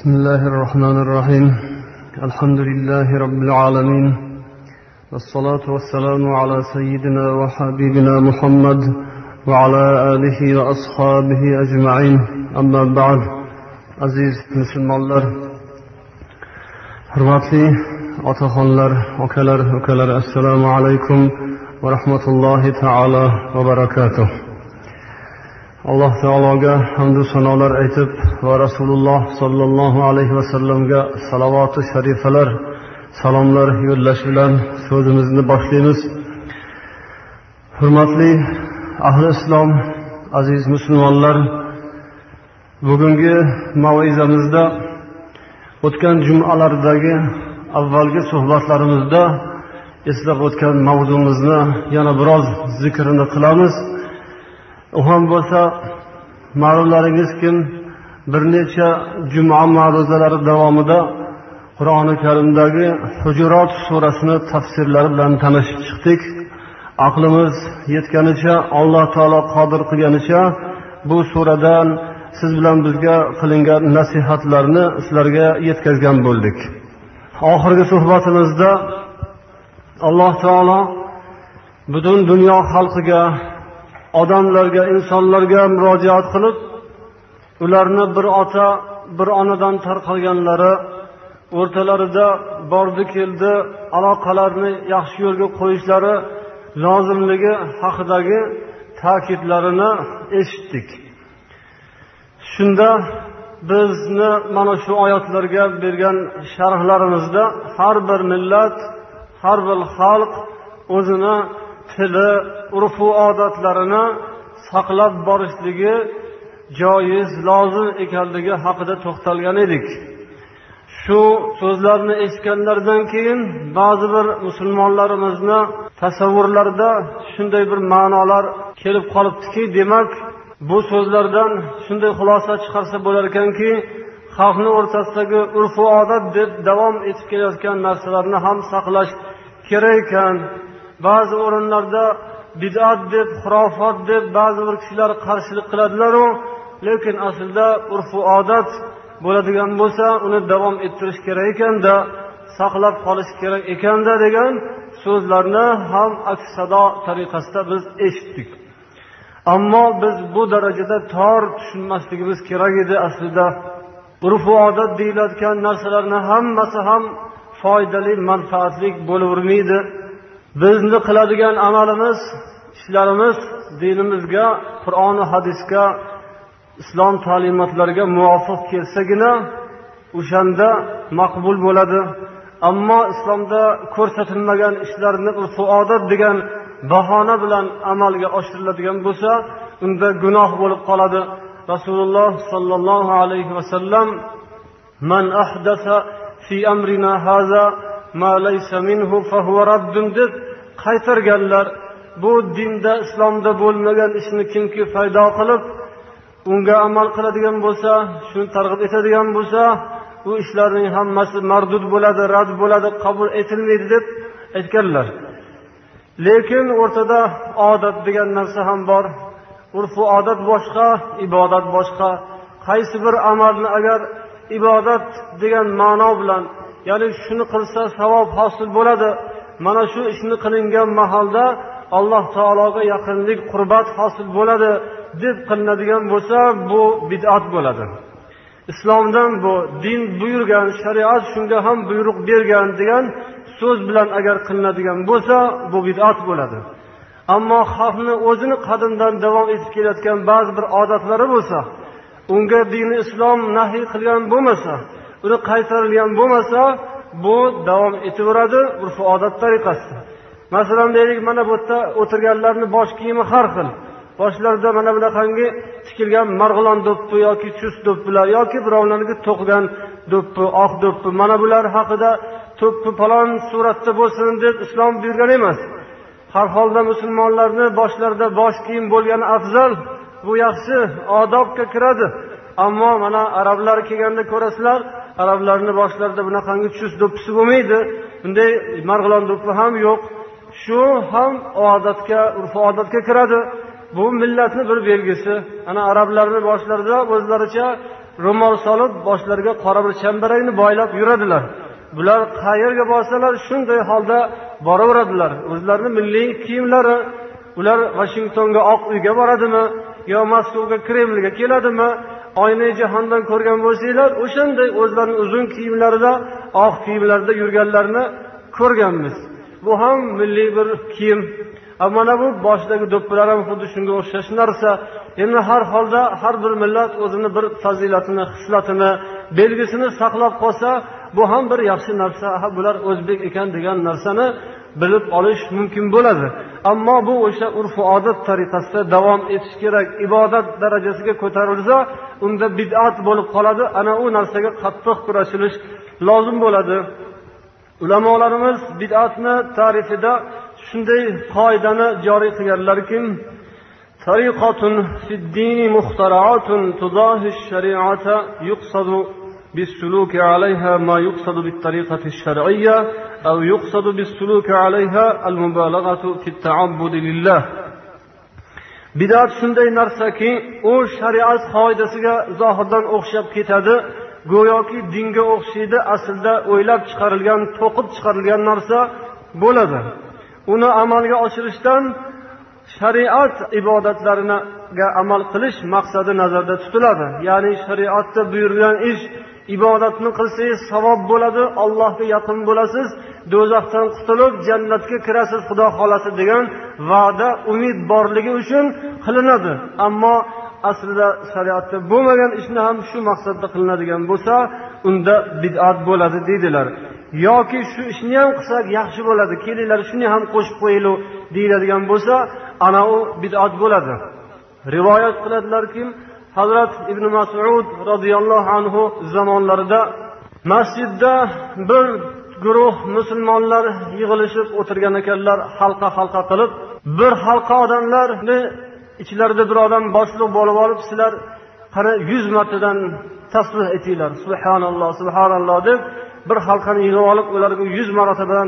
بسم الله الرحمن الرحيم الحمد لله رب العالمين والصلاة والسلام على سيدنا وحبيبنا محمد وعلى آله وأصحابه أجمعين أما بعد عزيز مسلمانlar, hurmatli otaxonlar, ukalar, assalomu alaykum va rahmatullohi taala va barakatuh. Alloh taologa hamdu sanolar aytib va Rasululloh sollallohu alayhi vasallamga salavot sharifalar, salomlar yo'llash bilan so'zimizni boshlaymiz. Hurmatli ahli islom, aziz musulmonlar, bugungi mav'izamizda o'tgan jumalardagi avvalgi suhbatlarimizda eslab o'tgan mavzumizni yana biroz zikrini qilamiz. U ham bo'lsa, ma'lumlaringizki, bir necha juma ma'ruzalari davomida Qur'oni Karimdagi Hujurot surasini tafsirlari bilan tanishib chiqdik. Aqlimiz yetganicha, Alloh taolo qodir qilganicha bu suradan siz bilan bizga qilingan nasihatlarni sizlarga yetkazgan bo'ldik. Oxirgi suhbatimizda Alloh taolo butun dunyo xalqiga, odamlarga, insonlarga murojaat qilib, ularni bir ota, bir onadan tarqalganlari, o'rtalarida bordi keldi aloqalarni yaxshi yo'lga qo'yishlari lozimligi haqidagi ta'kidlarini eshitdik. Shunda bizni mana shu oyatlarga bergan sharhlarimizda har bir millat, har bir xalq o'zini tili, urfu odatlarini saqlab borishligi joiz, lozim ekanligi haqida to'xtalgan edik. Shu so'zlarni eshitganlardan keyin ba'zi bir musulmonlarimizni tasavvurlarida shunday bir ma'nolar kelib qolibdiki, demak bu so'zlardan shunday xulosa chiqarsa bo'lar ekanki, xalqni o'rtasidagi urfu odat deb davom etib kelayotgan narsalarni ham saqlash kerak ekan. Ba'zi o'rinlarda bid'at deb, xurofot deb ba'zi bir kishilar qarshilik qiladilar-ku, lekin aslida urfu odat bo'ladigan bo'lsa, uni davom ettirish kerak ekanda, saqlab qolish kerak ekanda degan so'zlarni ham aks-sado tariqasida biz eshitdik. Ammo biz bu darajada tor tushunmasligimiz kerak edi. Aslida urfu odat deyiladigan narsalarni hammasi ham foydali, manfaatli bo'lavermaydi. Bizni qiladigan amalimiz, ishlarimiz dinimizga, Qur'on va hadisga, islom ta'limotlariga muvofiq kelsagina o'shanda maqbul bo'ladi. Ammo islomda ko'rsatilmagan ishlarni urfu odat degan bahona bilan amalga oshiriladigan bo'lsa, unda gunoh bo'lib qoladi. Rasululloh sollallohu alayhi vasallam man ahdasa fi amrina haza ma laysa minhu fa huwa raddun deb qaytarganlar. Bu dinda, islomda bo'lmagan ishni kimki paydo qilib, unga amal qiladigan bo'lsa, shuni targ'ib etadigan bo'lsa, bu ishlarning hammasi mardud bo'ladi, rad bo'ladi, qabul etilmaydi deb aytganlar. Lekin o'rtada odat degan narsa ham bor. Urfu odat boshqa, ibodat boshqa. Qaysi bir amalni agar ibodat degan ma'no bilan, ya'ni shuni qilsa savob hosil bo'ladi, mana shu ishni qilingan mahalda Alloh taologa yaqinlik, qurbat hosil bo'ladi deb qilinadigan bo'lsa, bu bid'at bo'ladi. Islomdan bu din buyurgan, shariat shunga ham buyruq bergan degan so'z bilan agar qilinadigan bo'lsa, bu bid'at bo'ladi. Ammo xalqni o'zini qadimdan davom etib kelayotgan ba'zi bir odatlari bo'lsa, unga dini islom nahiy qilgan bo'lmasa, uni qaytarilgan bo'lmasa, bu davom etaveradi urfu odat tariqasida. Masalan, deylik, mana bu yerda o'tirganlarning bosh kiyimi har xil. Boshlarida mana bunaqangi tikilgan marg'ilon do'ppi yoki chust do'ppilar yoki birovlarniki to'qigan do'ppi, oq do'ppi, mana bular haqida to'ppi falon suratda bo'lsin deb islom buyurgan emas. Har holda musulmonlarning boshlarida bosh kiyim bo'lgani afzal, bu yaxshi, odobga kiradi. Ammo mana arablar kelganda ko'rasizlar, arablarning boshlarida bunaqangi chust do'ppisi bo'lmaydi, bunday marg'ilon do'ppi ham yo'q. Shu ham odatga, urf odatga kiradi. Bu millatning bir belgisi. Ana arablarning boshlarida o'zlaricha ro'mol solib boshlariga qora bir chambarakni boylab yuradilar. Bular qayerga borsalar shunday holda boraveradilar. O'zlarining milliy kiyimlari, ular Washingtonga Oq uyga boradimi yo Moskvaga Kremlga keladimi? Oyna jahondan ko'rgan bo'lsanglar, o'shanday o'zlarining uzun kiyimlarida, oq kiyimlarda yurganlarni ko'rganmiz. Bu ham milliy bir kiyim. Mana bu boshdagi do'ppilar ham xuddi shunga o'xshash narsa. Endi har holda har bir millat o'zini bir fazilatini, xislatini, belgisini saqlab qolsa, bu ham bir yaxshi narsa. Bular o'zbek ekan degan narsani bilib olish mumkin bo'ladi. Ammo bu o'sha urf-odat tariqasida davom etish kerak. Ibodat darajasiga ko'tarilsa, unda bid'at bo'lib qoladi. Ana u narsaga qattiq kurashilish lozim bo'ladi. Ulamolarimiz bid'atni ta'rifida shunday qoidani joriy qilganlarki, tariqatun fid-dini muxtara'atun tudahi ash-shari'ata yuqsadu bis-suluki 'alayha ma yuqsadu bit-tariqati ash-shar'iyya aw yuqsadu bis-suluki 'alayha al-mubalaghatu fit-ta'abbud lillah. Bid'at shunday narsaki, u shariat qoidasiga zohirdan o'xshab ketadi. Go'yoki dinga o'xshaydi, aslida o'ylab chiqarilgan, to'qib chiqarilgan narsa bo'ladi. Uni amalga oshirishdan shariat ibodatlarini amal qilish maqsadi nazarda tutiladi. Ya'ni shariatda buyurilgan ish, ibodatni qilsangiz savob bo'ladi, Allohga yaqin bo'lasiz, do'zaxdan qutulib jannatga kirasiz Xudo xolasi degan va'da, umid borligi uchun qilinadi. Ammo aslida shariatda bo'lmagan ishni ham shu maqsadda qilinadigan bo'lsa, unda bid'at bo'ladi deydilar. Yoki shu ishni ham qilsak yaxshi bo'ladi, kelinglar shuni ham qo'shib qo'yaylik deyiladigan bo'lsa, ana u bid'at bo'ladi. Rivoyat qiladilarki, Hazrat Ibn Mas'ud radhiyallohu anhu zamonlarida masjidda bir guruh musulmonlar yig'ilishib o'tirgan ekanlar, halqa qilib. Bir halqa odamlarni ichlarida bir odam boshliq bo'lib olib, sizlar qani 100 martadan tasbih etinglar, subhanalloh, subhanalloh deb bir halqani yig'ib olib, ularga 100 marotabadan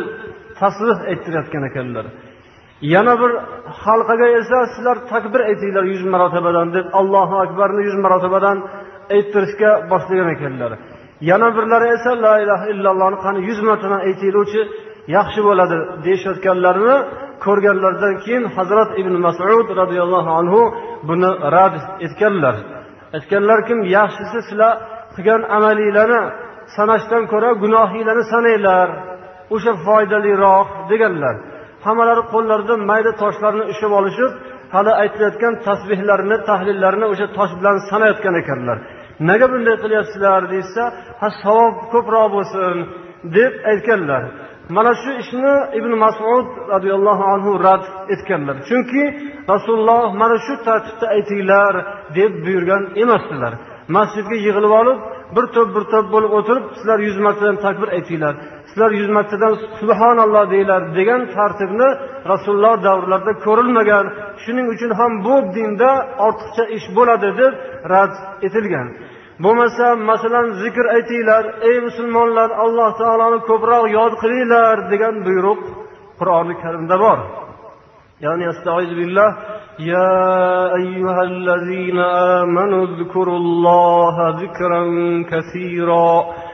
tasbih aytirayotgan ekanlar. Yana bir halqaga esa sizlar takbir aytinglar 100 marotabadan deb Allohu akbarni 100 marotabadan aytirishga boshlagan ekanlar. Yana birlari esa la ilaha illallohni qani 100 martadan aytinglarchi yaxshi bo'ladi deyishayotganlarini ko'rganlardan keyin Hazrat Ibn Mas'ud radhiyallohu anhu buni rad etganlar. Aytganlarki, yaxshisi sizlar qilgan amalinglarni sanashdan ko'ra gunohinglarni sanaylar, o'sha foydaliroq deganlar. Hammalari qo'llarida mayda toshlarni ushab olishib, hali aytilayotgan tasbihlarni, tahlillarini o'sha tosh bilan sanayotgan ekanlar. Nega bunday qilyapsizlar desa, savob ko'proq bo'lsin deb aytganlar. Mana shu ishni Ibn Mas'ud radhiyallohu anhu rad etganlar. Chunki Rasululloh mana shu tartibda aytinglar deb buyurgan emasdilar. Masjidga yig'ilib olib, bir to'p bo'lib o'tirib, sizlar 100 martadan takbir aytinglar, sizlar 100 martadan subhanalloh deylar degan tartibni Rasululloh davrlarida ko'rilmagan. Shuning uchun ham bu dinda ortiqcha ish bo'ladi deb rad etilgan. Bo'lmasa, masalan, zikr aytinglar, ey musulmonlar, Alloh taoloni ko'proq yod qilinglar degan buyruq Qur'oni Karimda bor. Ya'ni astag'izu billah, ya ayyuhallazina amanu zkurulloha zikran kaseera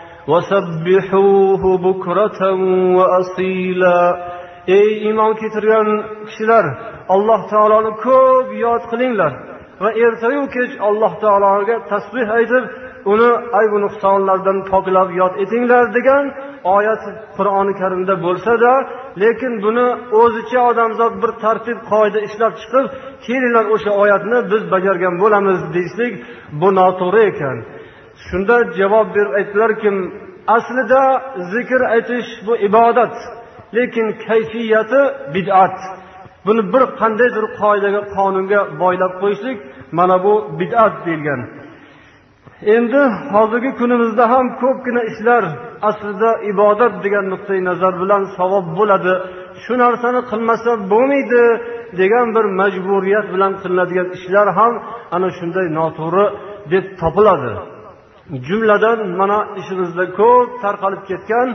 wasabbihuhu bukratan wa asila. Ey iymon keltirgan kishilar, Alloh taoloni ko'p yod qilinglar va ertayu kech Alloh taologa tasbih aytib, uni ayb va nuqsonlardan poklab yod etinglar degan oyat Qur'oni Karimda bo'lsa-da, lekin buni o'zicha odamzod bir tartib qoida ishlab chiqib, kelinglar o'sha oyatni biz bajargan bo'lamiz deyslik, bu noto'g'ri ekan. Shunda javob berib aytdilarki, aslida zikr aytish bu ibodat, lekin kayfiyati bid'at. Buni bir qandaydir qoidaga, qonunga boylab qo'yishlik, mana bu bid'at deyilgan. Endi hozirgi kunimizda ham ko'pgina ishlar aslida ibodat degan nuqtai nazar bilan savob bo'ladi, shu narsani qilmasa bo'lmaydi degan bir majburiyat bilan qilinadigan ishlar ham ana shunday noto'g'ri deb topiladi. Jumladan mana ishimizda ko'p tarqalib ketgan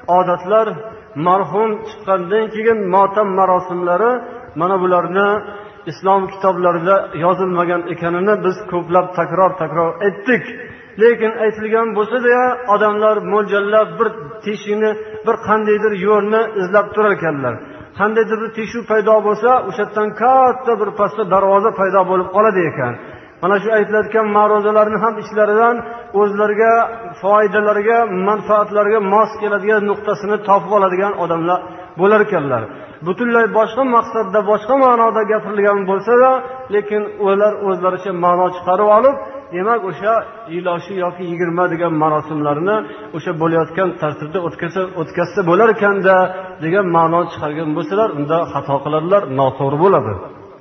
odatlar, marhum chiqqandan keyin motam marosimlari, mana bularni islom kitoblarida yozilmagan ekanini biz ko'plab takror aytdik. Lekin aytilgan bo'lsa-da, odamlar mo'ljallab bir teshikni, bir qandaydir yo'lni izlab turar ekanlar. Qandaydir bir teshik paydo bo'lsa, o'sha yerdan katta bir pastda darvoza paydo bo'lib qoladi ekan. Mana shu aytilayotgan ma'ruzalarni ham ichlaridan o'zlariga foydalariga, manfaatlariga mos keladigan nuqtasini topib oladigan odamlar bo'lar ekanlar. Butunlay boshqa maqsadda, boshqa ma'noda gapirilgan bo'lsa-da, lekin ular o'zlaricha ma'no chiqarib olib, demak o'sha iloshi yoki 20 degan marosimlarni o'sha bo'layotgan tartibda o'tkazsa bo'lar ekanda degan ma'no chiqargan bo'lsalar, unda xato qiladilar, noto'g'ri bo'ladi.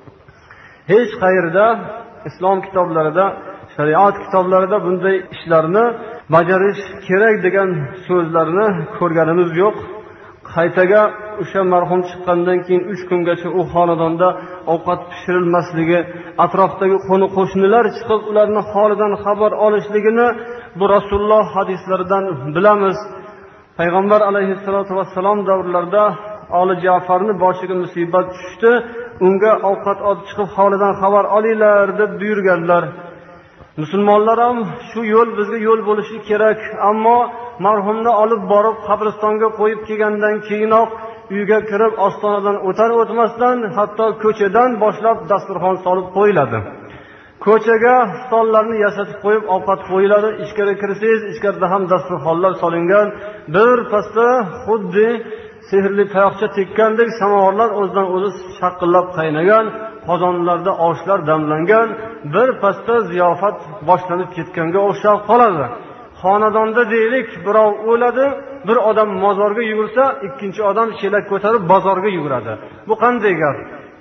Hech qayerda islom kitoblarida, shariat kitoblarida bunday ishlarni bajarish kerak degan so'zlarni ko'rganimiz yo'q. Qaytaga o'sha marhum chiqqandan keyin 3 kungacha u xonadonda ovqat pishirilmasligi, atrofdagi qo'ni-qo'shnilar chiqib ularning holidan xabar olishligini bu Rasululloh hadislaridan bilamiz. Payg'ambar alayhisolatu vassalom davrlarida oli Ja'farning boshiga musibat tushdi. Unga ovqat olib chiqib holidan xabar olinglar deb buyurganlar. Musulmonlar ham shu yo'l bizga yo'l bo'lishi kerak, ammo marhumni olib borib qabristonga qo'yib kelgandan keyinoq uyga kirib ostonadan o'tar o'tmasdan hatto ko'chadan boshlab dasturxon solib qo'yiladi. Ko'chaga stollarni yasatib qo'yib ovqat qo'yiladi. Ichkariga kirsangiz, ichkarida ham dasturxonlar solingan. Bir pastda xuddi sehrli tayoqcha tekkandek samovarlar o'zidan o'zi shaqillab qaynagan, qozonlarda oshlar damlangan, bir pastda ziyofat boshlanib ketganga o'xshab qoladi. Xonadonda deylik, birov o'ladi, bir odam mozorga yugursa, ikkinchi odam chelak ko'tarib bozorga yuguradi. Bu qanday gap?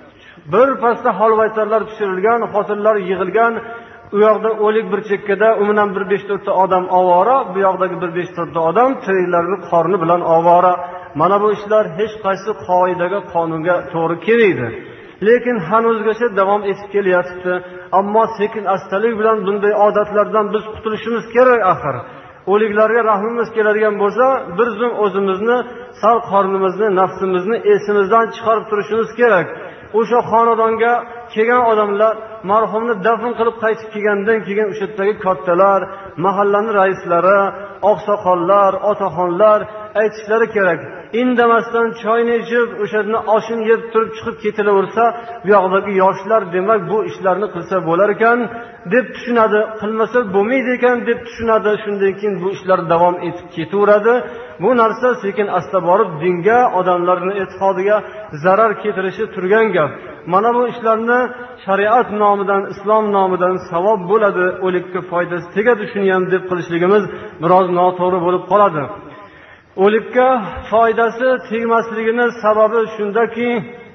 Bir pastda holvaytarlar pishirilgan, xotinlar yig'ilgan, u yoqda o'lik bir chekkada umuman 1-5-4 ta odam ovora, bu yoqdagi 1-5-4 ta odam tiriklarining qorni bilan ovora. Mana bu ishlar hech qaysi qoidaga, qonunga to'g'ri kelmaydi. Lekin hanuzgacha davom etib kelyapti. Ammo sekin astalik bilan bunday odatlardan biz qutulishimiz kerak axir. O'liklarga rahmimiz keladigan bo'lsa, bir zum o'zimizni, sal qornimizni, nafsimizni esimizdan chiqarib turishimiz kerak. O'sha xonadonga kelgan odamlar marhumni dafn qilib qaytib kelgandan keyin o'sha yerdagi kattalar, mahallaning raislari, oqsoqollar, otaxonlar aytishlari kerak. Indamasdan choyni ichib, o'shani oshini yeb turib chiqib ketilaversa, bu yoqdagi yoshlar demak bu ishlarni qilsa bo'lar ekan deb tushunadi, qilmasa bo'lmaydi ekan deb tushunadi. Shundan keyin bu ishlar davom etib ketaveradi. Bu narsa sekin asta borib dinga, odamlarning e'tiqodiga zarar keltirishi turgan gap. Mana bu ishlarni shariat nomidan, islom nomidan savob bo'ladi, o'likka foydasi tegadi, shuni ham deb qilishligimiz biroz noto'g'ri bo'lib qoladi. O'likka foydasi tegmasligini sababi shundaki,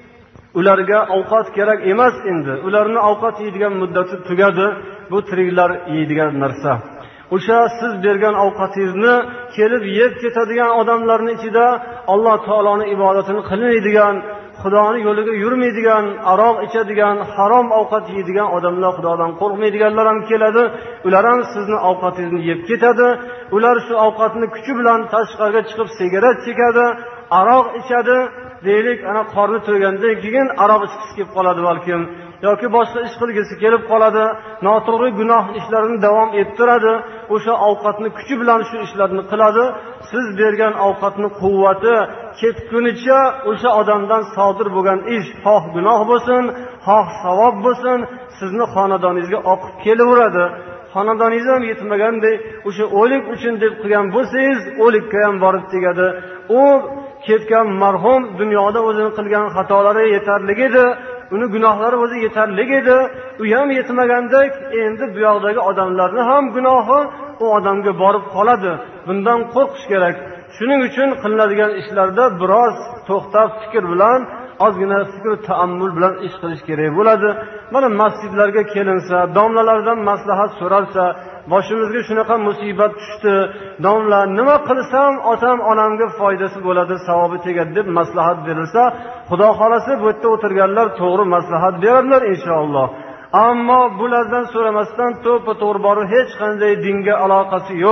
ularga ovqat kerak emas endi. Ularning ovqat yeydigan muddati tugadi. Bu tiriklar yeydigan narsa. O'sha siz bergan ovqatingizni kelib yeb ketadigan odamlarning ichida Alloh taoloning ibodatini qilmaydigan, Xudoning yo'liga yurmaydigan, aroq ichadigan, harom ovqat yeydigan odamlar, Xudodan qo'rqmaydiganlar ham keladi. Ular ham sizning ovqatingizni yeb ketadi. Ular shu ovqatni kuchi bilan tashqariga chiqib sigaret chekadi, aroq ichadi. Deylik, ana qorni to'ygandan keyin aroq ichgisi kelib qoladi balkim, yoki boshqa ish qilgisi kelib qoladi, noto'g'ri gunoh ishlarini davom ettiradi. O'sha ovqatni kuchi bilan shu ishlarni qiladi. Siz bergan ovqatning quvvati ketgunicha o'sha odamdan sodir bo'lgan ish, xoh gunoh bo'lsin, xoh savob bo'lsin, sizni xonadoningizga oqib kelaveradi. Xonadoningiz ham yetmaganday o'sha o'lik uchun deb qilgan bo'lsangiz, o'likka ham borib tegadi. U ketgan marhum dunyoda o'zining qilgan xatolari yetarli edi, uni gunohlari o'zi yetarli edi. U ham yetmagandek, endi bu yoqdagi odamlarni ham gunohi u odamga borib qoladi. Bundan qo'rqish kerak. Shuning uchun qilinadigan ishlarda biroz to'xtab fikr bilan, ozgina fikr ta'ammul bilan ish qilish kerak bo'ladi. Mana masjidlarga kelinsa, domlalardan maslahat so'ralsa, boshimizga shunaqa musibat tushdi, domla nima qilsam otam onamga foydasi bo'ladi, savobi tegadi deb maslahat berilsa, Xudo xolasa bu yerda o'tirganlar to'g'ri maslahat beradilar inshaalloh. Ammo bulardan so'ramasdan to'g'ri borib hech qanday dinga aloqasi yo'q,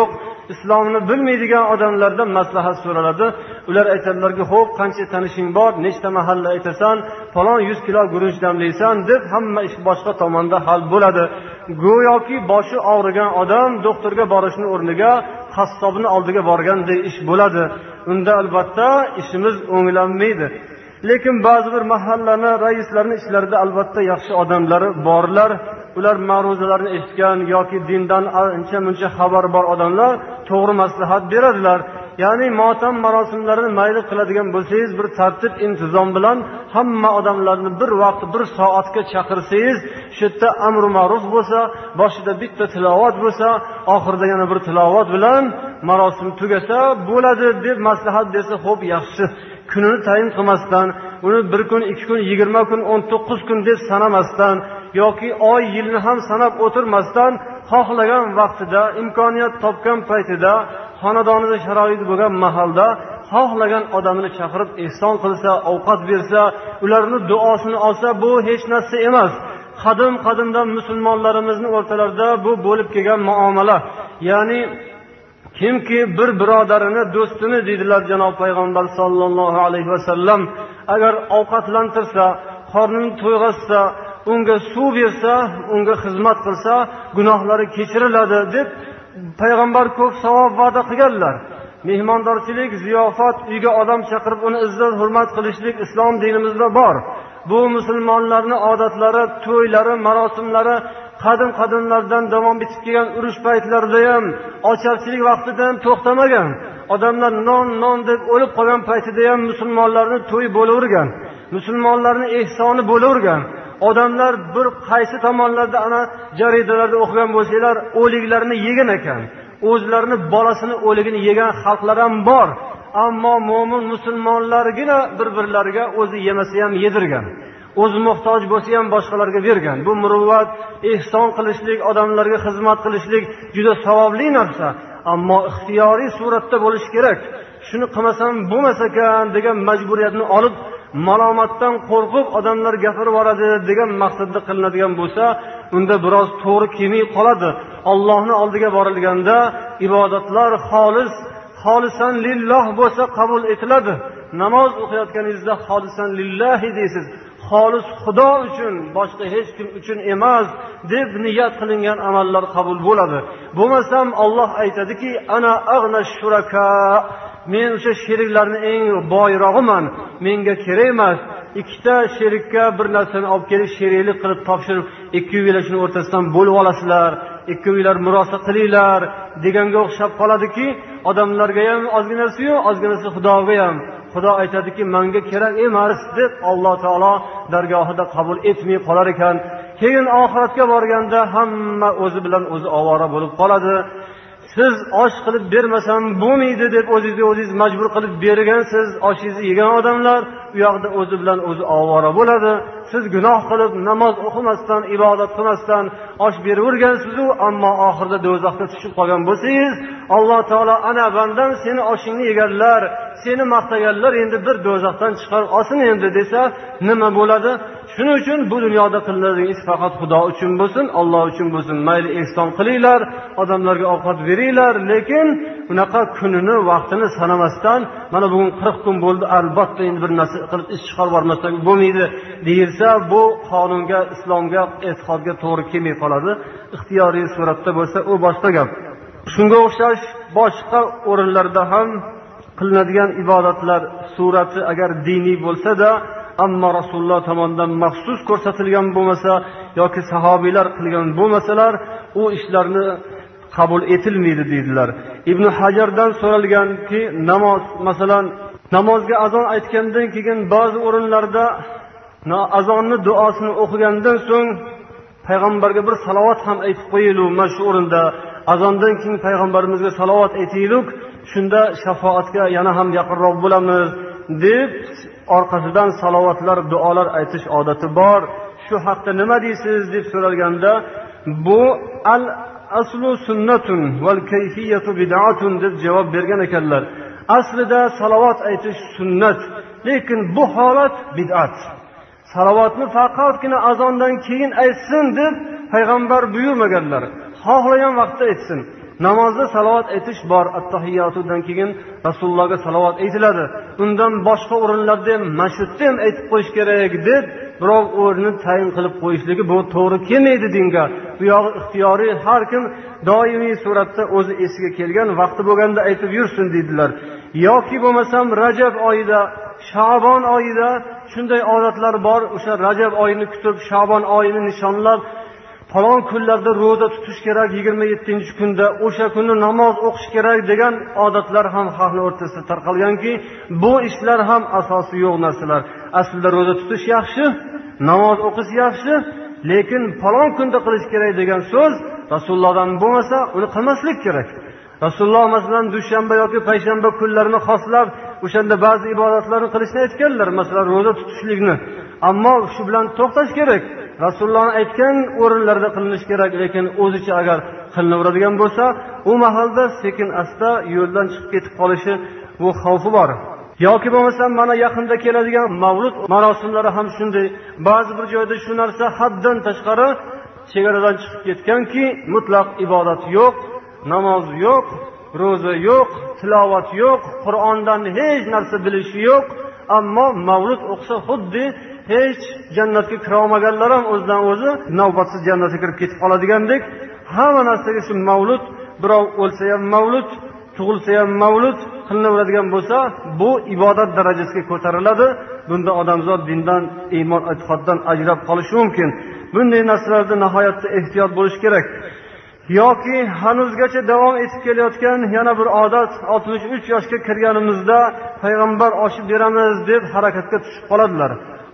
islomni bilmaydigan odamlardan maslahat so'raladi. Ular aytadilarki, "Xo'p, qancha tanishing bor, nechta mahalla aytasan, falon 100 kilo guruch damlaysan" deb hamma ish boshqa tomonda hal bo'ladi. Go'yoki boshi og'rigan odam doktorga borishning o'rniga qassobning oldiga borganday ish bo'ladi. Unda albatta ishimiz o'nglanmaydi. Lekin ba'zi bir mahallani raislarning ishlarida albatta yaxshi odamlari borlar. Ular ma'ruzalarni eshitgan yoki dindan ancha-muncha xabar bor odamlar to'g'ri maslahat beradilar. Ya'ni motam marosimlarini mayli qiladigan bo'lsangiz, bir tartib intizom bilan hamma odamlarni bir vaqt, bir soatga chaqirsangiz, shu yerda amr ma'ruf bo'lsa, boshida bitta tilovat bo'lsa, oxirida yana bir tilovat bilan marosim tugasa bo'ladi deb maslahat bersa, xo'p, yaxshi. Kunini tayin qilmasdan, uni 1 kun, 2 kun, 20 kun, 19 kun deb sanamasdan yoki oy, yilni ham sanab o'tirmasdan, xohlagan vaqtida, imkoniyat topgan paytida, xonadonida sharoit bo'lgan mahalda xohlagan odamini chaqirib ehson qilsa, ovqat bersa, ularning duosini olsa, bu hech narsa emas. Qadim-qadimdan musulmonlarimizning o'rtalarida bu bo'lib kelgan muomala. Ya'ni kimki bir birodarini, do'stini deydilar janob payg'ambar sollallohu alayhi vasallam, agar ovqatlantirsa, qornini to'yg'azsa, unga suv bersa, unga xizmat qilsa, gunohlari kechiriladi deb payg'ambar ko'p savob va'da qilganlar. Mehmondorchilik, ziyofat, uyga odam chaqirib uni izzat hurmat qilishlik islom dinimizda bor. Bu musulmonlarning odatlari, to'ylari, marosimlari qadim-qadimlardan davom etib kelgan, urush paytlarida ham, ocharchilik vaqtida ham to'xtamagan. Odamlar non deb o'lib qolgan paytida ham musulmonlarning to'yi bo'lavergan. Musulmonlarning ehsoni bo'lavergan. Odamlar bir qaysi tomonlarda ana jaridalarda o'qigan bo'lsanglar, o'liklarni yegan ekan. O'zlarini bolasini o'ligini yegan xalqlar ham bor. Ammo mo'min musulmonlargina bir-birlariga o'zi yemasa ham yedirgan. O'zi muhtoj bo'lsa ham boshqalarga bergan. Bu muruvvat, ehson qilishlik, odamlarga xizmat qilishlik juda savobli narsa. Ammo ixtiyoriy suratda bo'lishi kerak. Shuni qilmasam bo'lmas ekan degan majburiyatni olib, malomatdan qo'rqib odamlar gapirib yuboradi degan maqsadda qilinadigan bo'lsa, unda biroz to'g'ri kelmay qoladi. Allohning oldiga borilganda ibodatlar xolisan lilloh bo'lsa qabul etiladi. Namoz o'qiyotganingizda xolisan lillahi deysiz. Xolis Xudo uchun, boshqa hech kim uchun emas deb niyat qilingan amallar qabul bo'ladi. Bo'lmasam Alloh aytadiki, ana ag'na shuraka, men o'sha sheriklarning eng boyrog'iman, menga kerak emas. Ikkita sherikka bir narsani olib kelib sheriklik qilib topshirib, ikkovinglar shuni o'rtasidan bo'lib olasizlar, ikkovinglar murosa qilinglar deganga o'xshab qoladiki, odamlarga ham ozginasi-yu, ozginasi Xudoga ham. Xudo aytadiki, menga kerak emas deb Alloh taolo dargohida qabul etmay qolar ekan. Keyin oxiratga borganda hamma o'zi bilan o'zi ovora bo'lib qoladi. Siz osh qilib bermasam bo'lmaydi deb o'zingiz majbur qilib bergansiz, oshingizni yegan odamlar u yoqda o'zi bilan o'zi ovora bo'ladi. Siz gunoh qilib namoz o'qimasdan, ibodat qilmasdan osh beravergansiz, ammo oxirida do'zaxga tushib qolgan bo'lsangiz, Alloh taolo ana bandam seni oshingni yeganlar, seni maqtaganlar endi bir do'zaxdan chiqarib olsin endi desa, nima bo'ladi? Shuning uchun bu dunyoda qilinadigan ish faqat Xudo uchun bo'lsin, Alloh uchun bo'lsin. Mayli ehson qilinglar, odamlarga ovqat beringlar, lekin unaqa kunini, vaqtini sanamasdan, mana bugun 40 kun bo'ldi, albatta endi bir narsa qilib ish chiqarib yubormasak bo'lmaydi deyilsa, bu qonunga, islomga, e'tiqodga to'g'ri kelmay qoladi. Ixtiyoriy suratda bo'lsa, u boshqa gap. Shunga o'xshash boshqa o'rinlarda ham qilinadigan ibodatlar surati agar diniy bo'lsa-da, ammo Rasululloh tomonidan maxsus ko'rsatilgan bo'lmasa yoki sahobiylar qilgan bo'lmasalar, u ishlarni qabul etilmaydi deydilar. Ibn Hajardan so'ralganki, namoz, masalan, namozga azon aytgandan keyin ba'zi o'rinlarda azonni duosini o'qigandan so'ng payg'ambarga bir salovat ham aytib qo'yaylik. Mana shu o'rinda azondan keyin payg'ambarimizga salovat aytaylik, shunda shafoatga yana ham yaqinroq bo'lamiz deb orqasidan salovatlar, duolar aytish odati bor. Shu haqda nima deysiz deb so'ralganda, bu al-aslu sunnatun val kayfiyatu bid'atun deb javob bergan ekanlar. Aslida salovat aytish sunnat, lekin bu holat bid'at. Salovatni faqatgina azondan keyin aytsin deb payg'ambar buyurmaganlar. Xohlagan vaqtda aytsin. namozda salovat aytish bor. At-tahiyyatudan keyin Rasulullohga salovat aytiladi. Undan boshqa o'rinlarda ham mashhudda ham aytib qo'yish kerak deb birov o'rnini tayin qilib qo'yishligi bu to'g'ri kelmaydi dinga. Bu yog'i ixtiyoriy, har kim doimiy suratda o'zi esiga kelgan vaqti bo'lganda aytib yursin deydilar. Yoki bo'lmasam Rajab oyida, Sha'bon oyida shunday odatlar bor. O'sha Rajab oyini kutib, Sha'bon oyini nishonlab, falon kunlarda ro'za tutish kerak, 27-kunda o'sha kuni namoz o'qish kerak degan odatlar ham xalqning o'rtasida tarqalganki, bu ishlar ham asosi yo'q narsalar. Aslida ro'za tutish yaxshi, namoz o'qish yaxshi, lekin falon kunda qilish kerak degan so'z Rasulullohdan bo'lmasa, uni qilmaslik kerak. Rasululloh masalan dushanba yoki payshanba kunlarini xoslab, o'shanda ba'zi ibodatlarni qilishni aytganlar, masalan ro'za tutishlikni. Ammo shu bilan to'xtash kerak. Rasulullohning aytgan o'rinlarda qilinish kerak, lekin o'zicha agar qilinaveradigan bo'lsa, u mahalda sekin asta yo'ldan chiqib ketib qolishi bu xavfi bor. Yoki bo'lmasa mana yaqinda keladigan Mavlud marosimlari ham shunday. Ba'zi bir joyda shu narsa haddan tashqari chegaradan chiqib ketganki, mutlaq ibodat yo'q, namoz yo'q, ro'za yo'q, tilovat yo'q, Qur'ondan hech narsa bilishi yo'q, ammo Mavlud o'qisa xuddi hech jannatga kira olmaganlar ham o'zidan o'zi navbatsiz jannatga kirib ketib qoladigandek, hamma narsaga shu Mavlud, birov o'lsa ham Mavlud, tug'ilsa ham Mavlud qilinaveradigan bo'lsa, bu ibodat darajasiga ko'tariladi. Bunda odamzod dindan, iymon, e'tiqoddan ajrab qolishi mumkin. Bunday narsalarda nihoyatda ehtiyot bo'lish kerak. Yoki hanuzgacha davom etib kelayotgan yana bir odat, 63 yoshga kirganimizda payg'ambar oshib beramiz deb harakatga tushib qoladilar.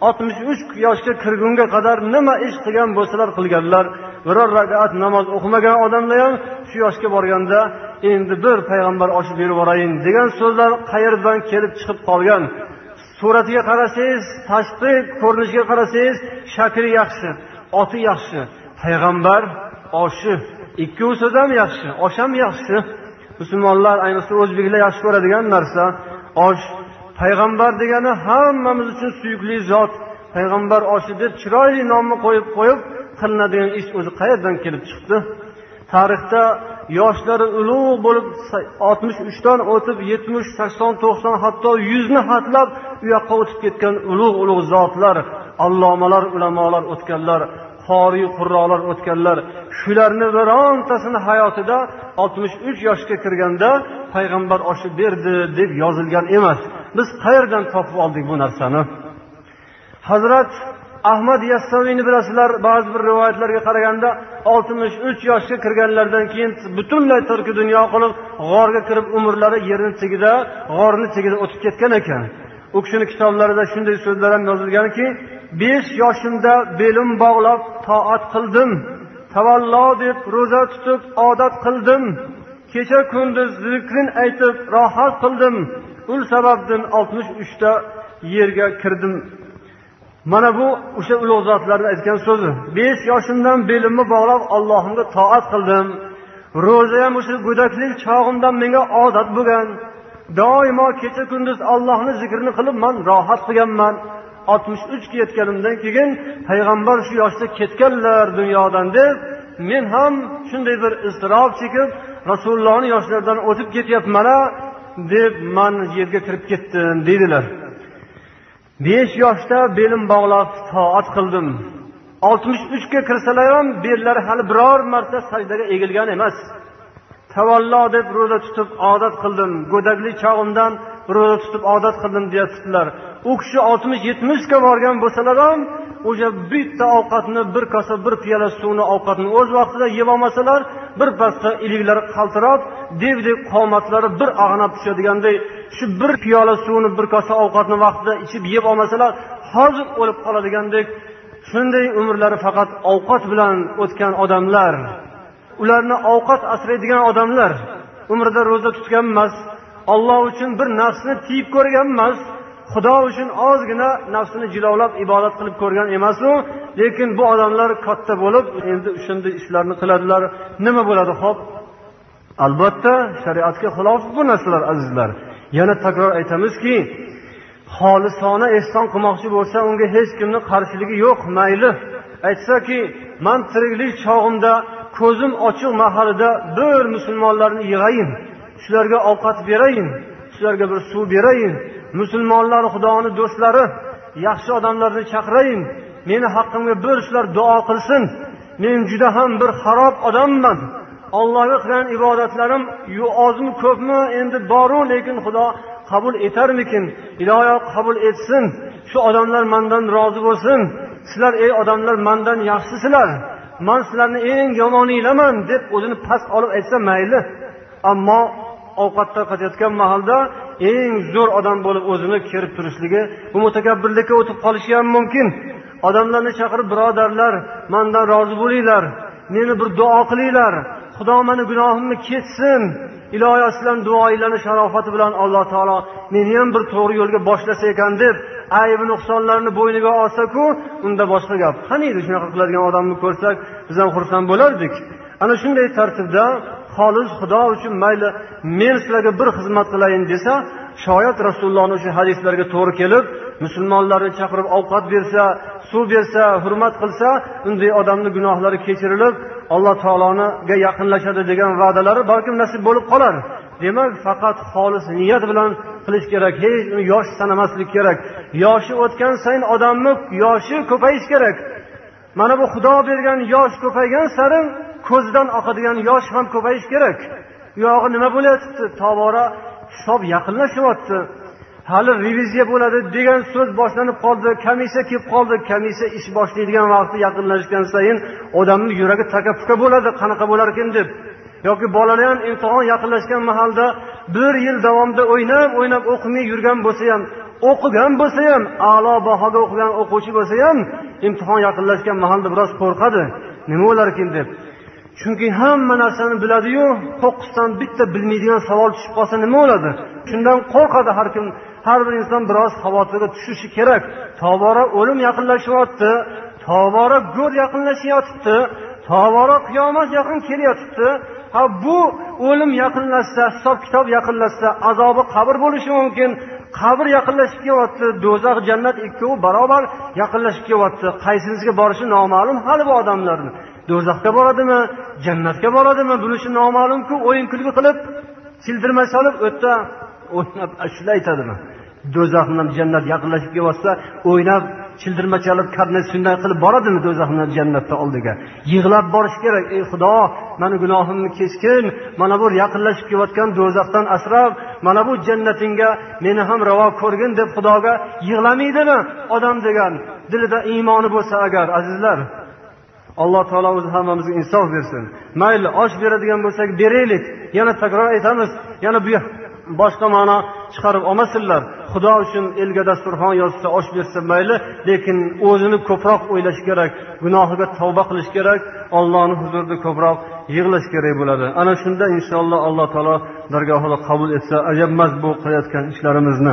63 yoshga kirgunga qadar nima ish qilgan bo'lsalar qilganlar, biror rakat namoz o'qimagan odamlar ham shu yoshga borganda endi bir payg'ambar oshib berib yuborayin degan so'zlar qayerdan kelib chiqib qolgan. Suratiga qarasangiz, tashqi ko'rinishiga qarasangiz, shakli yaxshi, oti yaxshi, payg'ambar oshi ikkovsi ham yaxshi, osh ham yaxshi. Musulmonlar, ayniqsa o'zbeklar yaxshi ko'radigan narsa osh. Payg'ambar degani hammamiz uchun suyukli zot. Payg'ambar oshi deb chiroyli nomni qo'yib qilinadigan ish o'zi qayerdan kelib chiqdi? Tarixda yoshlari ulug' bo'lib 63 dan o'tib 70, 80, 90 hatto 100 ni hatlab u yoqqa o'tib ketgan ulug' zotlar, allomalar, ulamolar o'tganlar, qori qurrolar o'tganlar. Shularni birontasini hayotida 63 yoshga kirganda payg'ambar oshib berdi deb yozilgan emas. Biz qayerdan topib oldik bu narsani? Hazrat Ahmad Yassaviyni bilasizlar, ba'zi bir rivoyatlarga qaraganda 63 yoshga kirganlardan keyin butunlay tarki dunyo qilib, g'orga kirib umrlari yerning tagida, g'orning tagida o'tib ketgan ekan. U kishining kitoblarida shunday so'zlar ham yozilganki, 5 yoshimda belim bog'lab toat qildim, tavallo deb ro'za tutib odat qildim, kecha kunduz zikrin aytib rohat qildim, ul sababdan 63 ta yerga kirdim. Mana bu o'sha ulug' zotlarning aytgan so'zi. 5 yoshimdan belimni bog'lab Allohimga toat qildim. Ro'za ham o'sha go'daklik chog'imdan menga odat bo'lgan. Doimo kecha kunduz Allohning zikrini qilib men rohat qilganman. 63 ga yetganimdan keyin payg'ambar shu yoshda ketganlar dunyodan deb, men ham shunday bir iztirob chekib Rasulullohning yoshlaridan o'tib ketyapman deb men yerga kirib ketdim deydilar. 5 yoshda belim bog'lab toat qildim. 63 ga kirsalar ham bellari hali biror marta sajdaga egilgan emas. Tavallo deb ro'za tutib odat qildim. Go'daklik chog'imdan ro'za tutib odat qildim deyaptilar. U kishi 60-70 ga borgan bo'lsalar ham o'sha bitta ovqatni, bir kosa, bir piyola suvni ovqatni o'z vaqtida yeb olmasalar, bir pasda iliklari qaltirab, devdek qomatlari bir ag'nab tushadiganday, shu bir piyola suvni, bir kosa ovqatni vaqtida ichib yeb olmasalar, hozir o'lib qoladigandek, shunday umrlari faqat ovqat bilan o'tgan odamlar, ularni ovqat asraydigan odamlar, umrida ro'za tutgan emas, Alloh uchun bir nafsini tiyib ko'rgan emas, Xudo uchun ozgina nafsini jilovlab ibodat qilib ko'rgan emas-u, lekin bu odamlar katta bo'lib, endi shunday ishlarni qiladilar. Nima bo'ladi xo'p? Albatta, shariatga xilof bu narsalar azizlar. Yana takror aytamizki, xolisona ehson qilmoqchi bo'lsa, unga hech kimning qarshiligi yo'q, mayli. Aytsaki, men tiriklik chog'imda ko'zim ochiq mahalida bir musulmonlarni yig'ayin, shularga ovqat berayin, shularga bir suv berayin, musulmonlar Xudoning do'stlari, yaxshi odamlarni chaqirayin, meni haqqimga bir shular duo qilsin. Men juda ham bir xarob odamman. Allohga qilgan ibodatlarim ozmi ko'pmi endi boru, lekin Xudo qabul etarmikin? Iloho qabul etsin. Shu odamlar mendan rozi bo'lsin. Sizlar ey odamlar mendan yaxshisizlar. Men sizlarni eng yomoninglarman deb o'zini past olib aytsa mayli. Ammo ovqat tarqatayotgan mahalda eng zo'r odam bo'lib o'zini kerib turishligi, bu mutakabbirlikka o'tib qolishi ham mumkin. Odamlarni chaqirib, birodarlar, mendan rozi bo'linglar, meni bir duo qilinglar, Xudo meni gunohimni kechsin. Iloho sizlarning duoinglarning sharofati bilan Alloh taolo meni ham bir to'g'ri yo'lga boshlasa ekan deb aybi nuqsonlarni bo'yniga olsa-ku, unda boshqa gap. Qaniydi shunaqa qiladigan odamni ko'rsak, biz ham xursand bo'lardik. Ana shunday tartibda xolis Xudo uchun mayli men sizlarga bir xizmat qilayin desa, shoyat Rasulullohning o'sha hadislariga to'g'ri kelib, musulmonlarni chaqirib ovqat bersa, suv bersa, hurmat qilsa, unday odamning gunohlari kechirilib, Alloh taologa yaqinlashadi degan va'dalari balkim nasib bo'lib qolar. Demak, faqat xolis niyat bilan qilish kerak. Hech uni yosh sanamaslik kerak. Yoshi o'tgan sayin odamning yoshi ko'payish kerak. Mana bu Xudo bergan yosh ko'paygan sari ko'zdan oqadigan yosh ham ko'payish kerak. Yog'i nima bo'lyapti? Tobora hisob yaqinlashyapti. Hali reviziya bo'ladi degan so'z boshlanib qoldi, komissiya kelib qoldi. Komissiya ish boshlaydigan vaqti yaqinlashgan sayin odamning yuragi taka-puka bo'ladi, qanaqa bo'lar ekan deb. Yoki bolalar ham imtihon yaqinlashgan mahalda 1 yil davomida o'ynab o'qimay yurgan bo'lsa ham, o'qigan bo'lsa ham, a'lo bahoga o'qigan o'quvchi bo'lsa ham, imtihon yaqinlashgan mahalda biroz qo'rqadi. Nima bo'lar ekan deb. Chunki hamma narsani biladi-yu, qo'qqisdan bitta bilmaydigan savol tushib qolsa nima bo'ladi? Shundan qo'rqadi har kim. Har bir inson biroz xavotirga tushishi kerak. Tobora o'lim yaqinlashyapti, tobora go'r yaqinlashyapti, tobora qiyomat yaqin kelyapti. Ha bu o'lim yaqinlashsa, hisob kitob yaqinlashsa, azobi qabr bo'lishi mumkin. Qabr yaqinlashib kelyapti, do'zax, jannat ikkovi barobar yaqinlashib kelyapti. Qaysinisiga borishi noma'lum hali bu odamlarning. Do'zaxga boradimi, jannatga boradimi, bunisi noma'lum-ku, o'yin kulgi qilib, sildirma solib o'tda o'ynab ashula aytadimi? Do'zax bilan jannat yaqinlashib kelyapsa, o'ynab, childirma chalib, karnay sunday qilib boradimi do'zax bilan jannatda oldiga? Yig'lab borish kerak. Ey Xudo, meni gunohimni kechgin, mana bu yaqinlashib kelayotgan do'zaxdan asrab, mana bu jannatingga meni ham ravo ko'rgin deb Xudoga yig'lamaydimi odam degan? Dilida iymoni bo'lsa agar, azizlar, Alloh taolo o'zi hammamizga insof bersin. Mayli, osh beradigan bo'lsak beraylik. Yana takror aytamiz, yana bu boshqa ma'no chiqarib olmasinlar. Xudo uchun elga dasturxon yozsa, osh bersa mayli, lekin o'zini ko'proq o'ylash kerak, gunohiga tavba qilish kerak, Allohning huzurida ko'proq yig'lash kerak bo'ladi. Ana shunda inshaalloh Alloh taolo dargohida qabul etsa, ajab emas bu qilayotgan ishlarimizni.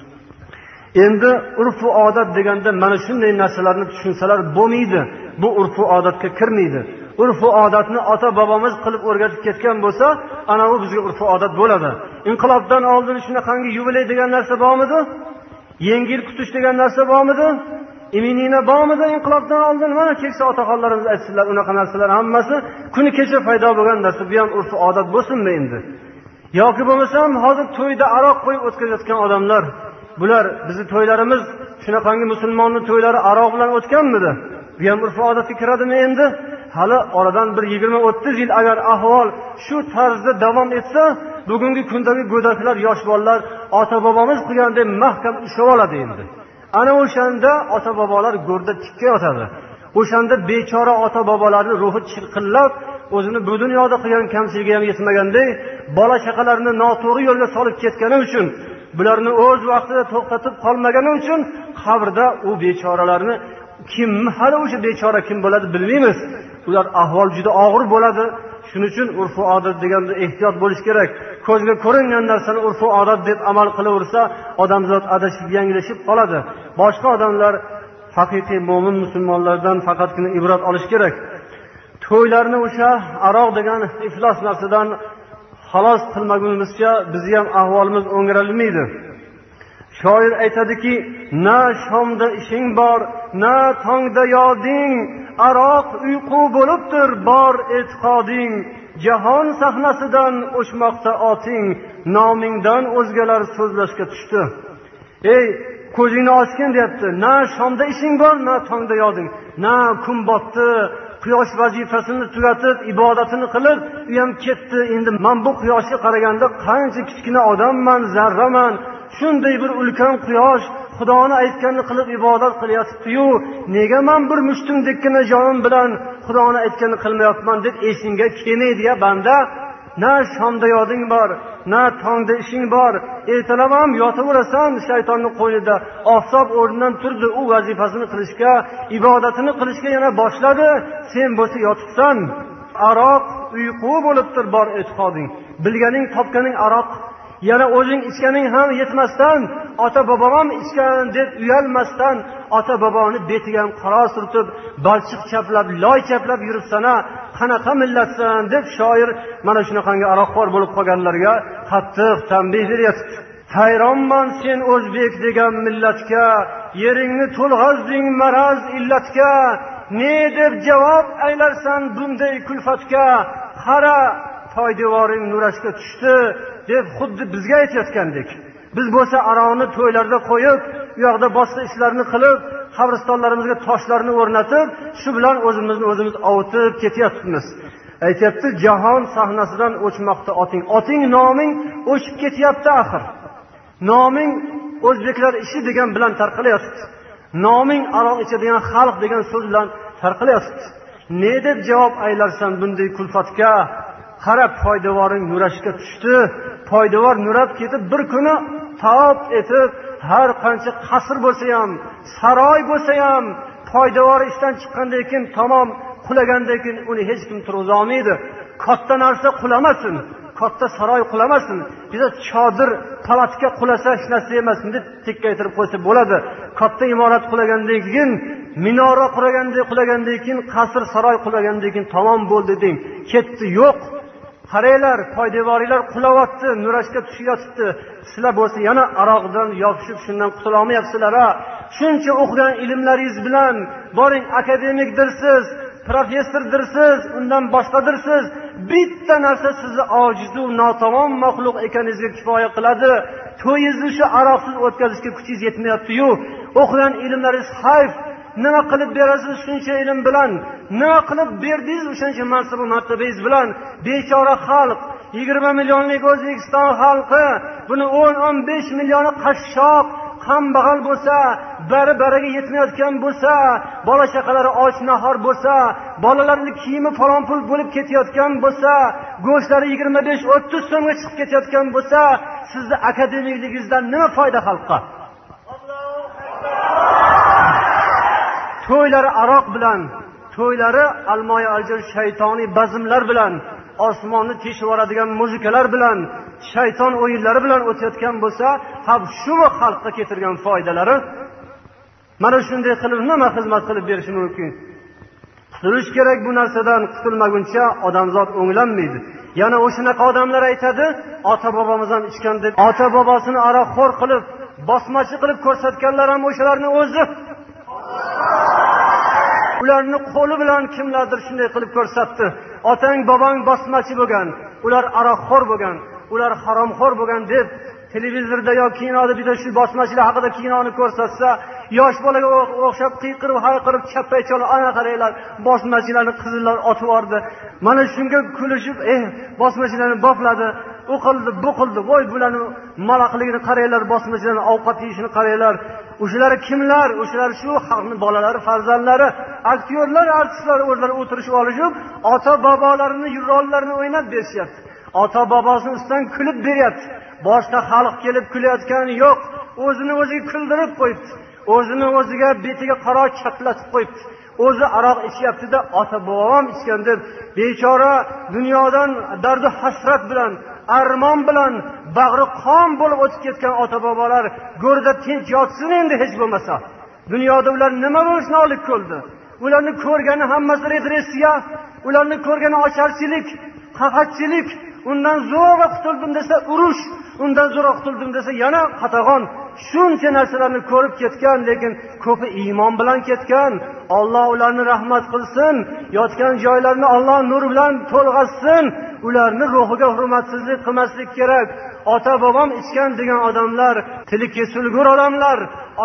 Endi urf-u odat deganda mana shunday narsalarni tushunsalar bo'lmaydi. Bu urf-u odatga kirmaydi. Urf-u odatni ota-bobomiz qilib o'rgatib ketgan bo'lsa, ana bu bizga urf-u odat bo'ladi. Inqilobdan oldin shunaqangi yubiley degan narsa bormidi? Yengil kutish degan narsa bormidi? Iminina bormidi inqilobdan oldin? Mana keksa otaxonlarimiz aytdilar, unaqa narsalar hammasi kuni kecha paydo bo'lgan narsa. Bu ham urf-u odat bo'lsinmi endi? Yoki bo'lmasam hozir to'yda aroq qo'yib o'tkazayotgan odamlar, bular bizning to'ylarimiz shunaqangi musulmonning to'ylari aroq bilan o'tganmidi? Bu ham urf odatga kiradimi endi? Hali oradan bir 20-30 yil agar ahvol shu tarzda davom etsa, bugungi kundagi go'daklar, yosh bolalar ota-bobomiz qilgandek mahkam ushlab oladi endi. Ana o'shanda ota-bobolar go'rda tikka yotadi. O'shanda bechora ota-bobolarning ruhi chirqillab, o'zini bu dunyoda qilgan kamchiligi ham yetmagandek, bola chaqalarini noto'g'ri yo'lga solib ketgani uchun, bularni o'z vaqtida to'xtatib qolmagani uchun qabrda u bechoralarni kim hali o'sha bechora kim bo'ladi bilmaymiz. Ular ahvol juda og'ir bo'ladi. Shuning uchun urf odat deganda ehtiyot bo'lish kerak. Ko'zga ko'ringan narsani urf odat deb amal qilaversa, odamzod adashib yanglishib qoladi. Boshqa odamlar haqiqiy mo'min musulmonlardan faqatgina ibrat olish kerak. To'ylarni o'sha aroq degan iflos narsadan xalos qilmagunimizcha bizni ham ahvolimiz o'ngiralmaydi. Shoir aytadiki, na shomda ishing bor, na tongda yoding, aroq uyqu bo'libdir bor e'tiqoding, jahon sahnasidan o'chmoqda oting, nomingdan o'zgalar so'zlashga tushdi. Ey ko'zingni ochgin deyapti. Na shomda ishing bor, na tongda yoding, na kun botdi, quyosh vazifasini tugatib ibodatini qilib u ham ketdi. Endi men bu quyoshga qaraganda qancha kichkina odamman, zarraman. Shunday bir ulkan quyosh Xudoni aytganini qilib ibodat qilyapti-yu, nega men bir mushtumdekkina jonim bilan Xudoni aytganini qilmayapman deb esingga kelmaydi-ya banda. Na shomda yoding bor, na tongda ishing bor. Ertalab ham yotaverasan shaytonning qo'ynida. Oftob o'rnidan turdi, u vazifasini qilishga, ibodatini qilishga yana boshladi. Sen bo'lsa yotibsan. Aroq uyqu bo'libdir bor e'tiqoding. Bilganing, topganing aroq. Yana o'zing ichganing ham yetmasdan, ota bobom ham ichgan deb uyalmasdan, ota boboni betiga ham qaro surtib, balchiq chaplab, loy chaplab yuribsana, qanaqa millatsan deb shoir mana shunaqangi aroqxo'r bo'lib qolganlarga qattiq tanbeh beryapti. Hayronman sen o'zbek degan millatga, yeringni to'lg'azding maraz illatga, ne deb javob aylarsan bunday kulfatga, qara poydevoring nurashga tushdi deb xuddi bizga aytayotgandek. Biz bo'lsa aroqni to'ylarda qo'yib, u yoqda boshqa ishlarni qilib, qabristonlarimizga toshlarni o'rnatib, shu bilan o'zimiz ovutib ketyapmiz. Aytayapti, jahon sahnasidan o'chmoqda oting. Oting noming o'chib ketyapti axir. Noming o'zbeklar ishi degan bilan tarqalyapti. Noming aroq ichadigan xalq degan so'z bilan tarqalyapti. Ne deb javob aylarsan bunday kulfatga? Qarab poydevoring nurashga tushdi. Poydevor nurab ketib bir kuni taob etib, har qancha qasr bo'lsa ham, saroy bo'lsa ham, poydevor ishdan chiqqandan keyin tamom qulagandan keyin uni hech kim turg'iza olmaydi. Katta narsa qulamasin, katta saroy qulamasin. Biza chodir palatga qulasa hech narsa emas deb tekkaytirib qo'ysa bo'ladi. Katta imorat qulagandan keyin, minora qulagandan keyin, qasr saroy qulagandan keyin tamom bo'ldi deng. Ketdi, yo'q. Qaranglar, poydevorlar qulayapti, nurashga tushyapti. Sizlar bo'lsa yana aroqdan yopishib shundan qutula olmayapsizlar. Shuncha o'qigan ilmlaringiz bilan boring akademikdirsiz, professordirsiz, undan boshqadirsiz. Bitta narsa sizni ojizu notamom maxluq ekaningizga kifoya qiladi. To'yingizni shu aroqsiz o'tkazishga kuchingiz yetmayapti-yu. O'qigan ilmlaringiz hayf. Nima qilib berasiz shuncha ilm bilan? Nima qilib berdingiz o'shancha mansub martabangiz bilan? Bechora xalq, 20 millionlik O'zbekiston xalqi, buni 10-15 millioni qashshoq, kambag'al bo'lsa, bari-bariga yetmayotgan bo'lsa, bola chaqalari och nahor bo'lsa, bolalarning kiyimi falon pul bo'lib ketayotgan bo'lsa, go'shtlari 25-30 so'mga chiqib ketayotgan bo'lsa, sizni akademikligingizdan nima foyda xalqqa? To'ylari aroq bilan, to'ylari almoya aljir shaytoniy bazmlar bilan, osmonni teshib yuboradigan muzikalar bilan, shayton o'yinlari bilan o'tayotgan bo'lsa, ham shumi xalqqa keltirgan foydalari? Mana shunday qilib nima xizmat qilib berishi mumkin? Qutulish kerak bu narsadan, qutulmaguncha odamzod o'nglanmaydi. Yana o'shanaqa odamlar aytadi, ota-bobomiz ham ichgan deb, ota-bobosini aroqxo'r qilib, bosmachi qilib ko'rsatganlar ham o'shalarning o'zi. Ularni qo'li bilan kimlardir shunday qilib ko'rsatdi. Otang, bobong bosmachi bo'lgan, ular aroqxo'r bo'lgan, ular haromxo'r bo'lgan deb televizorda yoki kinoda bitta shu bosmachilar haqida kinoni ko'rsatsa, yosh bolaga o'xshab qiyqirib, hayqirib, chappay cholib, ana qaranglar, bosmachilarni qizillar otib yordi. Mana shunga kulishib, bosmachilarni bopladi, u qildi, bu qildi. Voy, bularni malaqligini qaranglar, bosmachilarni ovqat yeyishini qaranglar. O'shalar kimlar? O'shalar shu xalqning bolalari, farzandlari, aktyorlar, artistlar o'zlari o'tirishib olishib, ota-bobolarini rollarini o'ynab berishyapti. Ota-bobosini ustidan kulib beryapti. Boshqa xalq kelib kulayotgani yo'q. O'zini o'ziga kuldirib qo'yibdi. O'zini o'ziga betiga qaro chaplatib qo'yibdi. O'zi aroq ichyapti-da, ota-bobom ichgan deb bechora dunyodan dardu hasrat bilan, armon bilan bag'ri qon bo'lib o'tib ketgan ota-bobolar go'rida tinch yotsin endi hech bo'lmasa. Dunyoda ular nima bo'lishni olib ko'rdi? Ularni ko'rgani hammasi regressiya, ularni ko'rgani ocharchilik, qahatchilik, undan zo'rg'a qutuldim desa urush, undan zo'rg'a qutuldim desa yana qatag'on. Shuncha narsalarni ko'rib ketgan, lekin ko'pi iymon bilan ketgan. Alloh ularni rahmat qilsin, yotgan joylarini Alloh nur bilan to'lg'azsin. Ularni ruhiga hurmatsizlik qilmaslik kerak. Ota bobom ichgan degan odamlar tili kesilgur odamlar.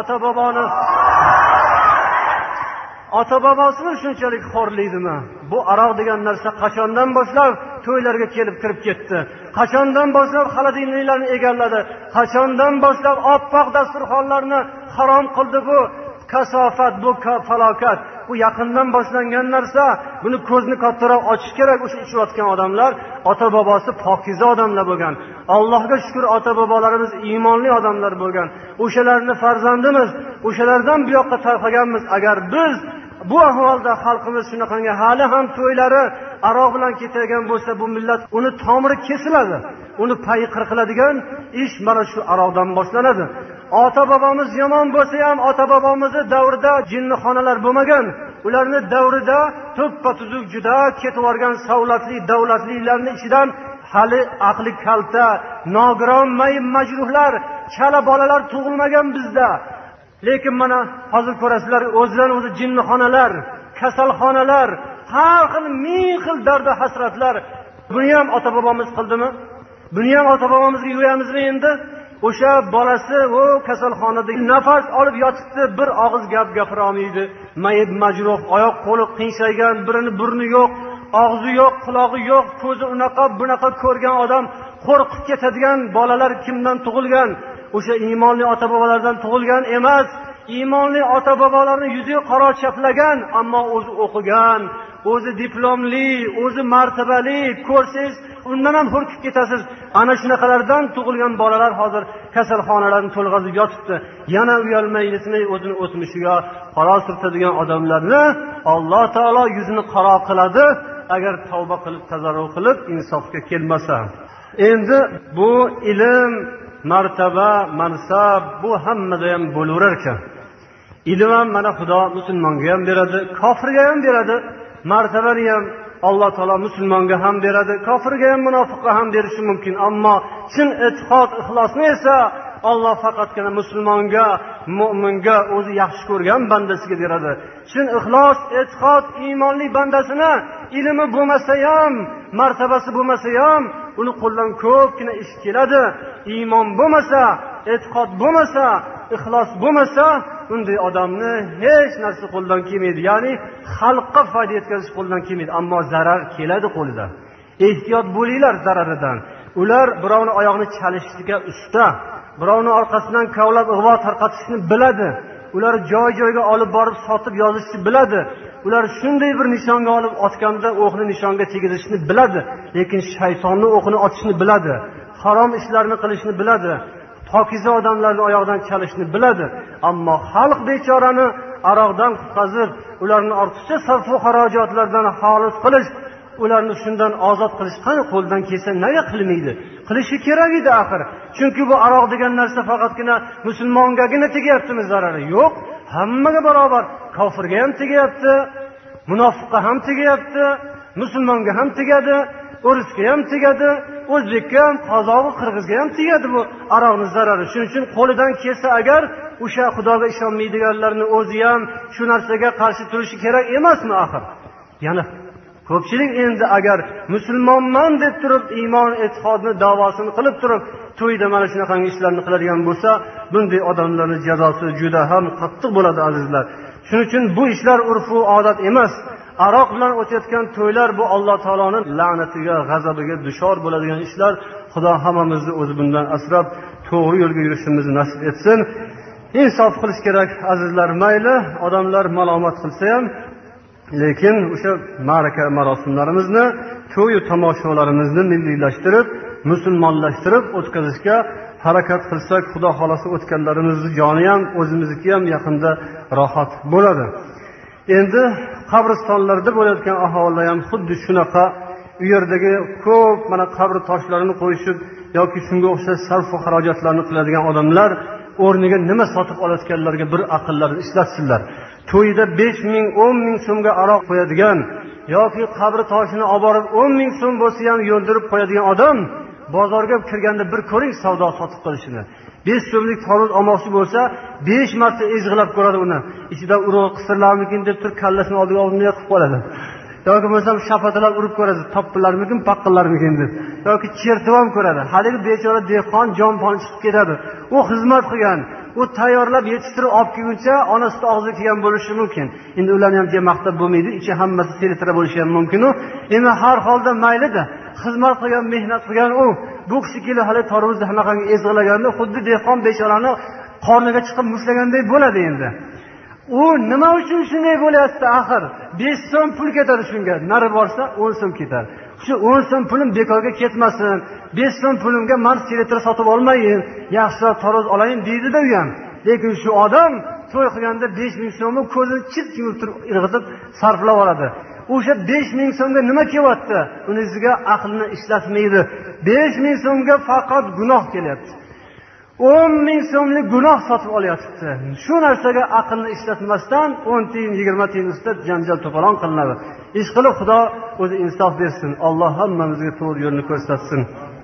Ota bobosini shunchalik xorlaydimi? Bu aroq degan narsa qachondan boshlab to'ylarga kelib kirib ketdi? Qachondan boshlab xolodilniklarni egalladi? Qachondan boshlab oppoq dasturxonlarni harom qildi bu? Kasofat, bu falokat. Bu yaqindan boshlangan narsa. Buni ko'zni kattaroq ochish kerak. O'sha ichayotgan odamlar ota bobosi pokiza odamlar bo'lgan. Allohga shukr, ota bobolarimiz iymonli odamlar bo'lgan. O'shalarni farzandimiz, o'shalardan bu yoqqa tarqaganmiz. Agar biz bu ahvolda xalqimiz shunaqangi hali ham to'ylari aroq bilan ketadigan bo'lsa, bu millat uni tomiri kesiladi. Uni payi qirqiladigan ish mana shu aroqdan boshlanadi. Ota bobomiz yomon bo'lsa ham ota bobomizni davrida jinnixonalar bo'lmagan. Ularni davrida to'ppa tuzuk juda ketib yorgan savlatli davlatlilarning ichidan hali aqli kalta, nogiron majruhlar, chala bolalar tug'ilmagan bizda. Lekin mana hozir ko'rasizlar, o'zlari o'zi jinnixonalar, kasalxonalar, har xil ming xil darda hasratlar. Buni ham ota bobomiz qildimi? Buni ham ota bobomizga yo'yamizmi endi? O'sha bolasi o kasalxonada nafas olib yotibdi, bir og'iz gap gapira olmaydi. Mayib majruh, oyoq qo'li qiyshaygan, birini burni yo'q, og'zi yo'q, quloqi yo'q, ko'zi unaqa bunaqa ko'rgan odam, qo'rqib ketadigan bolalar kimdan tug'ilgan? O'sha iymonli ota bobolardan tug'ilgan emas. Iymonli ota bobolarni yuzi qora chaplagan, ammo o'zi o'qigan, o'zi diplomli, o'zi martabali, ko'rsangiz undan ham hurkib ketasiz. Ana shunaqalardan tug'ilgan bolalar hozir kasalxonalarni to'lg'azib yotibdi. Yana uyalmay yetmay o'zini o'tmishiga qaro surtadigan odamlarni Alloh taolo yuzini qaro qiladi, agar tavba qilib, tazarru qilib insofga kelmasa. Endi bu ilm, martaba, mansab bu hammada ham bo'laverar ekan. Ilm ham mana Xudo musulmonga ham beradi, kofirga ham beradi. Martabani ham Alloh taolo musulmonga ham beradi, kofirga ham, munofiqqa ham berishi mumkin. Ammo chin e'tiqod, ixlosni esa Alloh faqatgina musulmonga, mu'minga, o'zi yaxshi ko'rgan bandasiga beradi. Chin ixlos, e'tiqod, iymonli bandasini ilmi bo'lmasa ham, martabasi bo'lmasa ham, uni qo'ldan ko'pgina ish keladi. Iymon bo'lmasa, e'tiqod bo'lmasa, ixlos bo'lmasa, unday odamni hech narsa qo'ldan kelmaydi. Ya'ni xalqqa foyda yetkazish qo'ldan kelmaydi, ammo zarar keladi qo'lidan. Ehtiyot bo'linglar zararidan. Ular birovni oyog'ini chalishga usta, birovni orqasidan kavlab ig'vo tarqatishni biladi. Ular joy-joyga olib borib sotib yozishni biladi. Ular shunday bir nishonga olib otganda o'qni nishonga tegizishni biladi, lekin shaytonning o'qini otishni biladi. Harom ishlarni qilishni biladi. Pokiza odamlarning oyoqdan chalishni biladi. Ammo xalq bechorani aroqdan qutqazib, ularni ortiqcha sarfu xarajatlardan xalos qilish, ularni shundan ozod qilish qani qo'ldan kelsa nega qilmaydi? Qilishi kerak edi axir. Chunki bu aroq degan narsa faqatgina musulmongagina tegyaptimi zarari? Yo'q, hammaga barobar. Kofirga ham tegyapti, munofiqqa ham tegyapti, musulmonga ham tegadi, o'risga ham tegadi, o'zbekka ham, qozog'i, qirg'izga ham tegadi bu aroqning zarari. Shuning uchun qo'lidan kelsa agar o'sha Xudoga ishonmaydiganlarni o'zi ham shu narsaga qarshi turishi kerak emasmi axir? Yana ko'pchilik endi agar musulmonman deb turib, iymon, e'tiqodni davosini qilib turib, to'yda mana shunaqa ishlarni qiladigan bo'lsa, bunday odamlarning jazosi juda ham qattiq bo'ladi azizlar. Shuning uchun bu ishlar urf-u odat emas. Aroq bilan o'tayotgan to'ylar bu Alloh taoloning la'natiga, g'azabiga duchor bo'ladigan ishlar. Xudo hammamizni o'zi bundan asrab, to'g'ri yo'lga yurishimizni nasib etsin. Insof qilish kerak azizlar. Mayli odamlar malomat qilsa ham, lekin o'sha ma'raka marosimlarimizni, to'y tomoshalarimizni milliylashtirib, musulmonlashtirib o'tkazishga harakat qilsak, Xudo xolasa o'tganlarimizning joni ham, o'zimizniki ham yaqinda rohat bo'ladi. Endi qabristonlarda bo'layotgan ahvolda ham xuddi shunaqa, u yerdagi ko'p mana qabr toshlarini qo'yishib yoki shunga o'xshash sarf va xarajatlarni qiladigan odamlar o'rniga nima sotib olayotganlarga bir aqllarini ishlatsinlar. To'yda 5 ming, 10 ming so'mga aroq qo'yadigan yoki qabri toshini olib borib 10 ming so'm bo'lsa ham yo'ldirib qo'yadigan odam bozorga kirganda bir ko'ring savdo sotib qilishini. 5 so'mlik tarvuz olmoqchi bo'lsa 5 marta ezg'ilab ko'radi uni. Ichida urug' qisirlarmikin deb turib kallasini oldiga olib qilib qo'yadi. yoki bo'lsam shapatalab urib ko'radi, toppilarmikin, paqqillarmikin deb. yoki chertib ham ko'radi. Haligi bechora dehqon jon-pon chiqib ketadi. U xizmat qilgan, u tayyorlab yetishtirib olib kelguncha onasi og'ziga kelgan bo'lishi mumkin. Endi ularni ham deya maqtab bo'lmaydi, ichi hammasi selitra bo'lishi ham mumkin. Endi har holda mayli-da, xizmat qilgan, mehnat qilgan u. Bu kishi kelib hali tarvuzni hanaqangi ezg'ilaganda xuddi dehqon bechorani qorniga chiqib mushlaganday bo'ladi endi. U nima uchun shunday bo'lyapti axir? 5 so'm pul ketadi shunga. Nari borsa 10 so'm ketadi. Shu 10 so'm pulim bekorga ketmasin. 5 so'm pulimga men selitra sotib olmayin, yaxshiroq tarvuz olayin deydi-da u ham. Lekin shu odam to'y qilganda 5000 so'mni ko'zini chit yumib turib irg'itib sarflab oladi. O'sha 5000 so'mga nima kelyapti? Unisiga aqlni ishlatmaydi. 5000 so'mga faqat gunoh kelyapti. 10 ming so'mlik gunoh sotib olyapti. Shu narsaga aqlni ishlatmasdan 10 tiyin, 20 tiyin ustida janjal to'polon qilinadi. Ish qilib Xudo o'zi insof bersin. Alloh hammamizga to'g'ri yo'lni ko'rsatsin.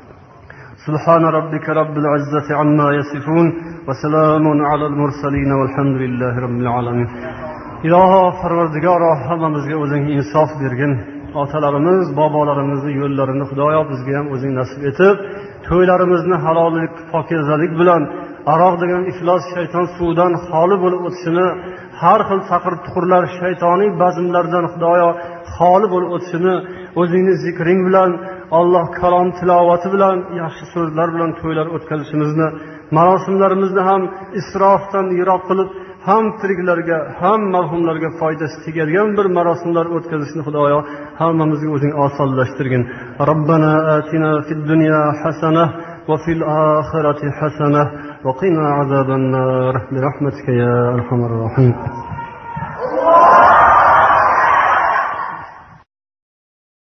Subhana robbika robbil izzati amma yasifun va salamun alal mursalin valhamdulillahi robbil alamin. Iloho Parvardigoro hammamizga o'zing insof bergin. Otalarimiz, bobolarimizni yo'llarini Xudoyo bizga ham o'zing nasib etib, to'ylarimizni halollik, pokizalik bilan aroq degan iflos shayton suvdan xoli bo'lib o'tishini, har xil taqir-tuqurlar shaytoniy bazmlardan Xudoyo xoli bo'lib o'tishini, o'zingning zikring bilan, Alloh kalom tilovati bilan, yaxshi so'zlar bilan to'ylar o'tkazishimizni, marosimlarimizni ham isrofdan yiroq qilib, ham tiriklarga, ham marhumlarga foydasi tegadigan bir marosimlar o'tkazishni Xudoyo hammamizga o'zing osonlashtirgin. Robbana atina fid dunya hasanah va fil oxirati hasanah va qina azaban nar bi rahmatika ya arhamar rohim.